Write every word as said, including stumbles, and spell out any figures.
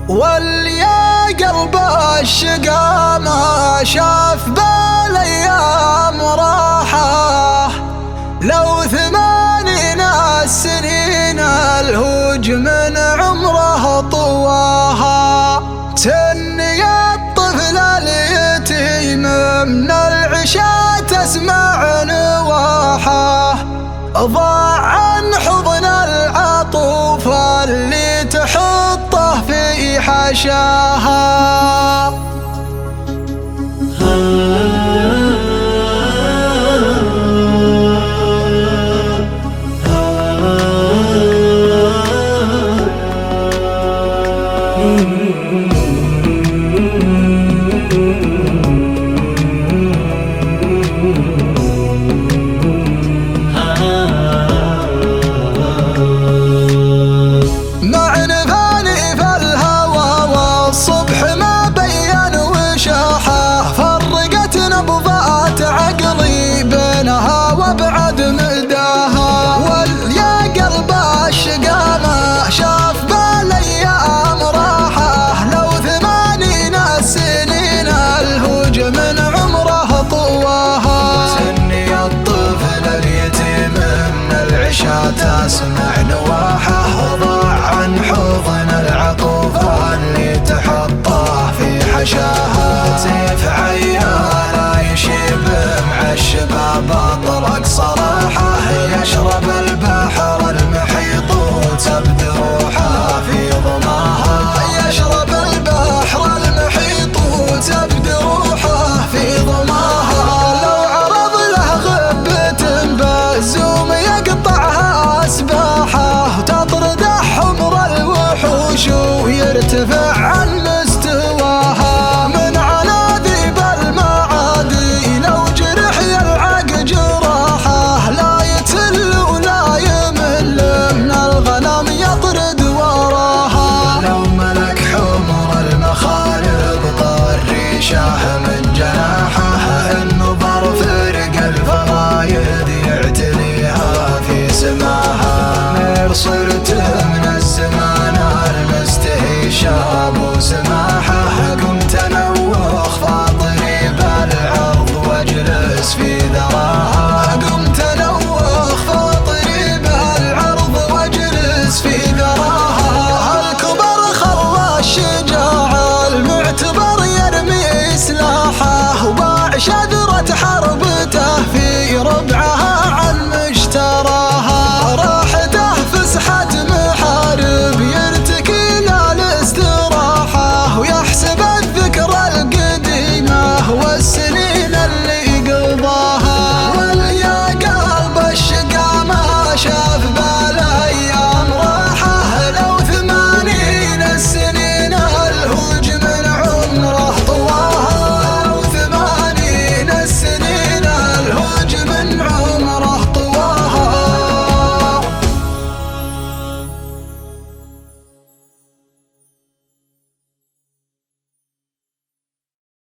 واللي يا قلب الشقا ما شاف بالايام راحه، لو ثمانين السنين الهوج من عمره طواها. تني الطفل اليتيم من العشاء تسمع نواحه، ضاع عن حضن العطوف اللي تحطه في حشاها. تسمع نواحه، ضاع عن حضن العطوف اللي تحطه في حشاها. سيف عياله يشيب مع الشباب اطلق صراحه، يشرب البحر المحيط وتبدي روحه في ظماها. يشرب البحر المحيط وتبدي روحه في ظماها. لو عرض له غبة بالزوم يقطعها أسباحه، تطرد حمر الوحوش ويرتفع عن مستواها. من عناذيب المعادي لو جرح يلعق جراحه، لا يتل ولا يمل من الغنم يطرد وراها. لو ملك حمر المخالب طار ريشه من جناحه، النظر فرق الفرايد يعتليها في سماها. صرت من الزمان المستهي شاب وسماه.